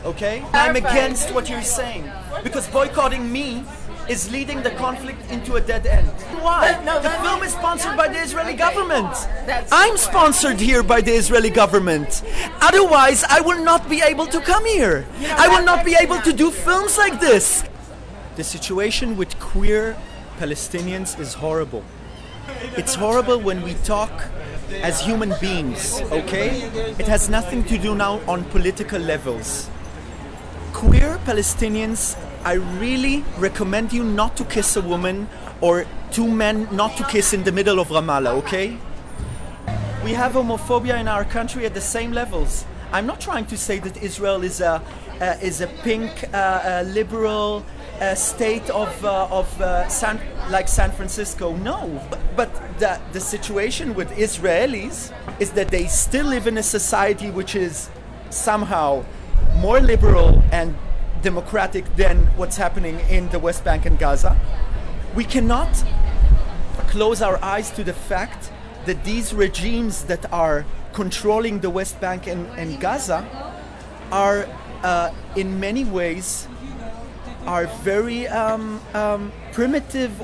okay? I'm against what you're saying, because boycotting me is leading the conflict into a dead end. Why? The film is sponsored by the Israeli government. I'm sponsored here by the Israeli government. Otherwise, I will not be able to come here. I will not be able to do films like this. The situation with queer Palestinians is horrible. It's horrible when we talk as human beings, okay? It has nothing to do now on political levels. Queer Palestinians, I really recommend you not to kiss a woman or two men not to kiss in the middle of Ramallah, okay? We have homophobia in our country at the same levels. I'm not trying to say that Israel is a pink, liberal state like San Francisco. No, but the situation with Israelis is that they still live in a society which is somehow more liberal and democratic than what's happening in the West Bank and Gaza. We cannot close our eyes to the fact that these regimes that are controlling the West Bank and Gaza are in many ways are very primitive